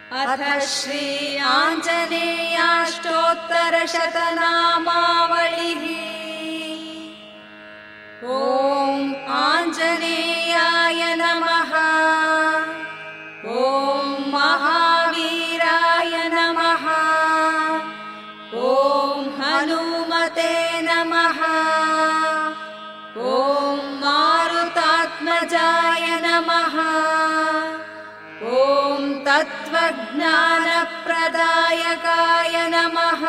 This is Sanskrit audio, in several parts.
अथ श्री आञ्जनेयाष्टोत्तरशतनामावलिः। ॐ आञ्जनेयाय नमः। ॐ महावीराय नमः। ॐ हनुमते नमः। ॐ मारुतात्मजाय नमः। ॐ तत्त्वज्ञानप्रदायकाय नमः।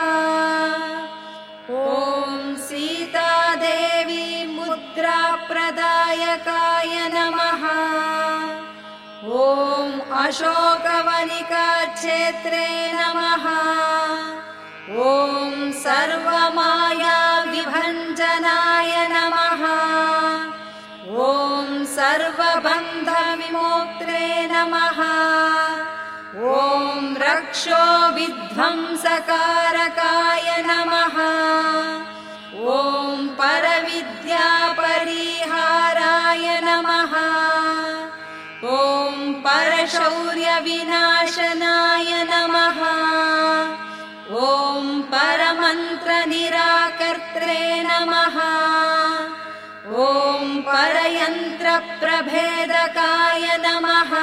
ॐ सीतादेवी मुद्राप्रदायकाय नमः। ॐ अशोकवनिकाक्षेत्रे नमः। ॐ सर्वमायाविभञ्जनाय नमः। ॐ सर्वबन्धविमोक्त्रे नमः। ॐ रक्षोविध्वंसकारकाय नमः। ॐ परविद्यापरिहाराय नमः। ॐ परशौर्यविनाशनाय नमः। ॐ परमन्त्रनिराकर्त्रे नमः। ॐ परयन्त्रप्रभेदकाय नमः।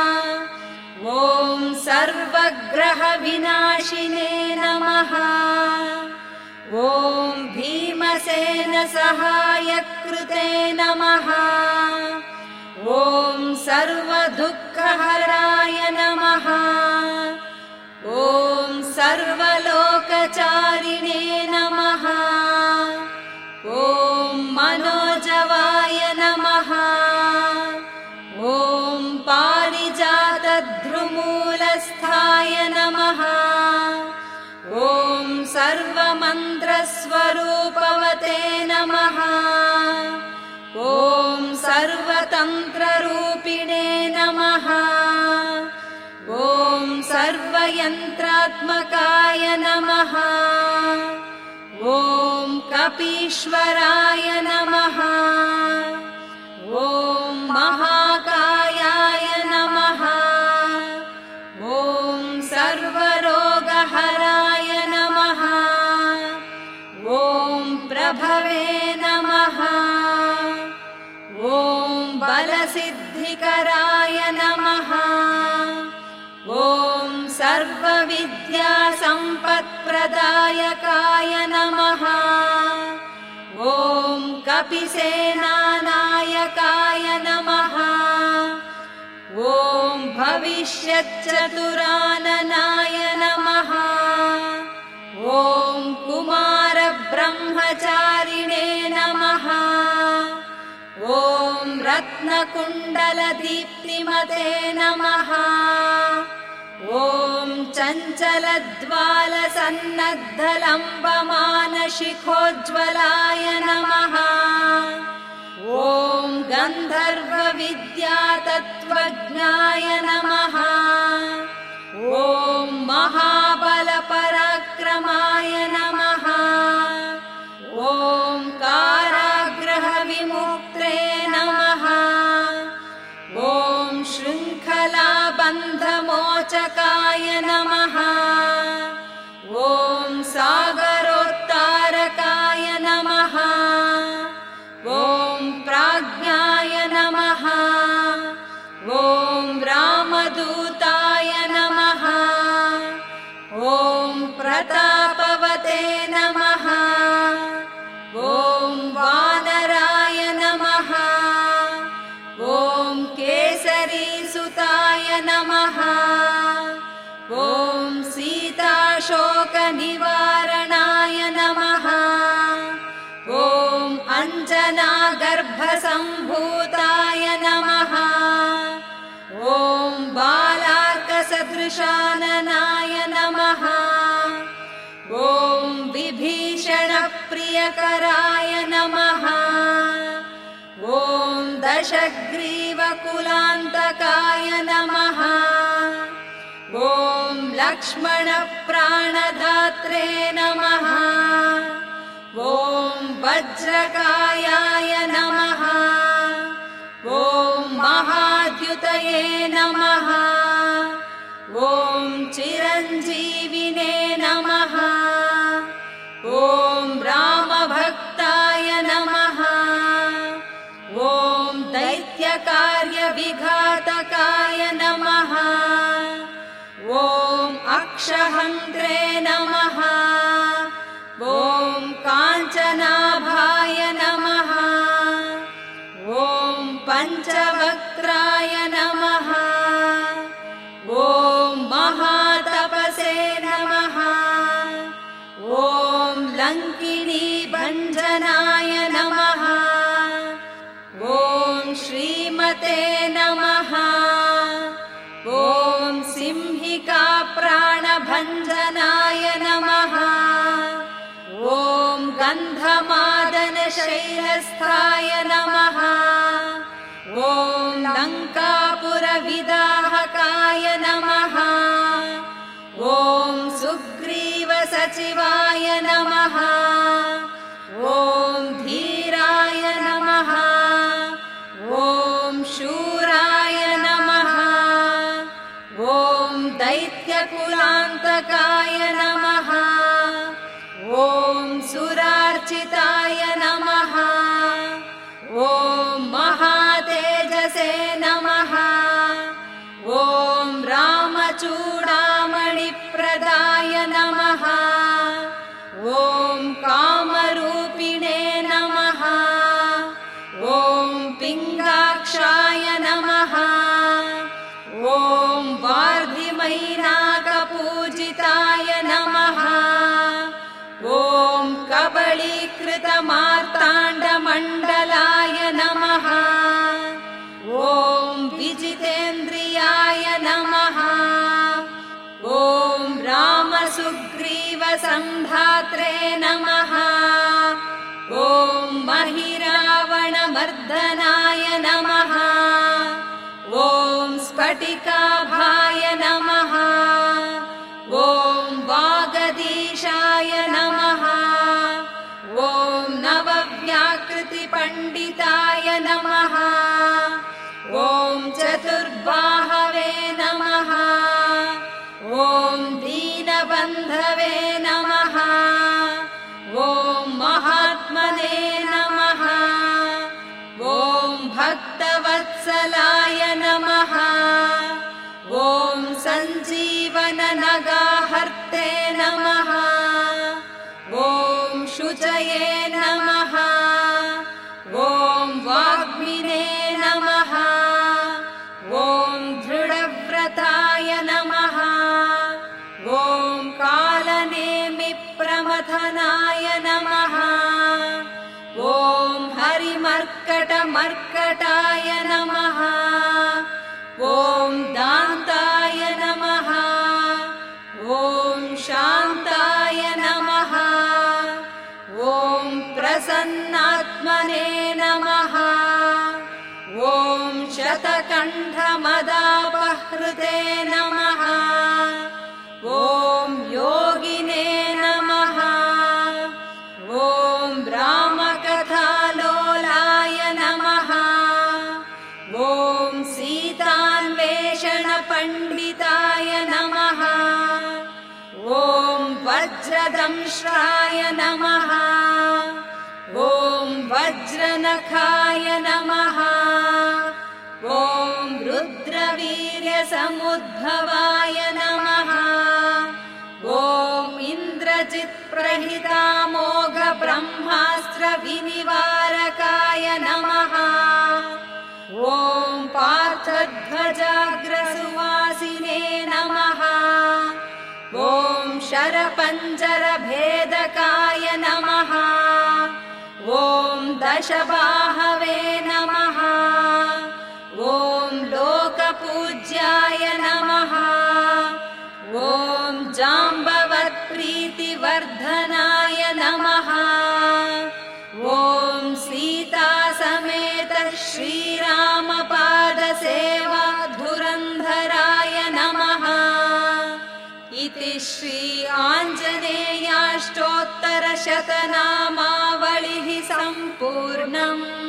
ॐ सर्वग्रहविनाशिने नमः। ॐ भीमसेनसहायकृते नमः। ॐ सर्वदुःखहराय नमः। ॐ सर्वलोकचारिणे नमः। ॐ मनोजवाय नमः। ॐ पारिजातद्रुमूलस्थाय नमः। ॐ सर्वमन्त्रस्वरूपवते नमः। ॐ सर्वतन्त्ररूपिणे नमः। ॐ सर्वयन्त्रात्मकाय नमः। ॐ कपीश्वराय नमः। ॐ महाकायाय नमः। ॐ सर्वरोगहराय नमः। ॐ प्रभवे नमः। ॐ बलसिद्धिकराय नमः। ॐ सर्वविद्यासम्पत्प्रदायकाय नमः। ॐ कपिसेनानायकाय नमः। ॐ भविष्यच्चतुराननाय नमः। ॐ कुमारब्रह्मचारिणे नमः। ॐ रत्नकुण्डलदीप्तिमते नमः। ॐ चञ्चलज्वालसन्नद्धलम्बमानशिखोज्ज्वलाय नमः। ॐ गन्धर्वविद्यातत्त्वज्ञाय नमः। ॐ महाबलपराक्रमाय नमः। ॐ कारागृहविमुक्त्रे नमः। ॐ शृङ्खलाबन्धमोचकाय नमः। ॐ सागरोत्तारकाय नमः। ॐ प्राज्ञाय नमः। ॐ रामदूताय नमः। ॐ प्रतापवते नमः। ॐ वानराय नमः। ॐ केसरीसुताय नमः। ॐ सीताशोकनिवारणाय नमः। ॐ अञ्जनागर्भसम्भूताय नमः। ॐ बालार्कसदृशाननाय नमः। ॐ विभीषणप्रियकराय नमः। ॐ दशग्रीवकुलान्तकाय नमः। ॐ लक्ष्मणप्राणदात्रे नमः। ॐ वज्रकायाय नमः। ॐ महाद्युतये नमः। ॐ दैत्यकार्यविघातकाय नमः। ॐ अक्षहन्त्रे नमः। ॐ काञ्चनाभाय नमः। ॐ पञ्चवक्त्राय नमः। ॐ महातपसे नमः। ॐ लङ्किनीभञ्जनाय नमः। ॐ श्रीमते नमः। ॐ सिंहिकाप्राणभञ्जनाय नमः। ॐ गन्धमादनशैलस्थाय नमः। ॐ लङ्कापुरविदाहकाय नमः। ॐ सुग्रीवसचिवाय नमः। ॐ धीराय नमः। ॐ शूराय नमः। ॐ दैत्यकुलान्तकाय नमः। ॐ सुरार्चिताय नमः। ॐ महातेजसे नमः। ॐ रामचूडामणिप्रदाय नमः। ॐ कामरूपिणे नमः। ॐ पिङ्गाक्षाय नमः। ॐ वार्धिमैनाकपूजिताय नमः। ॐ कबलीकृतमार्ताण्डमण्डलाय नमः। ॐ विजितेन्द्रियाय नमः। ॐ रामसुग्रीवसन्धात्रे नमः। ॐ महिरावणमर्दनाय नमः। ॐ स्फटिकाभाय नमः। ॐ वागदीशाय नमः। ॐ नवव्याकृतिपण्डिताय नमः। ॐ चतुर्बाहवे नमः। ॐ दीनबन्धवे नमः। ॐ महात्मने नमः। ॐ भक्तवत्सलाय नमः। ॐ सञ्जीवननगाहर्ते नमः। ॐ शुचये नमः। ॐ वाग्मिने नमः। ॐ दृढव्रताय नमः। ॐ कालनेमिप्रमथनाय नमः। ॐ हरिमर्कटमर्कटाय नमः। ॐ दान्ताय नमः। ॐ शान्ताय नमः। ॐ प्रसन्नात्मने नमः। ॐ शतकण्ठमदापहृते नमः। ॐ योगिने नमः। ॐ रामकथालोलाय नमः। ॐ सीतान्वेषणपण्डिताय नमः। ॐ वज्रदंष्ट्राय नमः। ॐ वज्रनखाय नमः। ॐ रुद्रवीर्यसमुद्भवाय नमः। ॐ इन्द्रजित्प्रहितामोघब्रह्मास्त्रविनिवारकाय नमः। ॐ पार्थध्वजाग्रसुवासिने नमः। ॐ शरपञ्जरभेदकाय नमः। ॐ दशबाहवे नमः। ॐ लोकपूज्याय नमः। ॐ जाम्बवत्प्रीतिवर्धनाय नमः। ॐ सीतासमेत श्रीरामपादसेवाधुरन्धराय नमः। इति श्री आञ्जनेयाष्टोत्तरशतनामावलिः सम्पूर्णम्।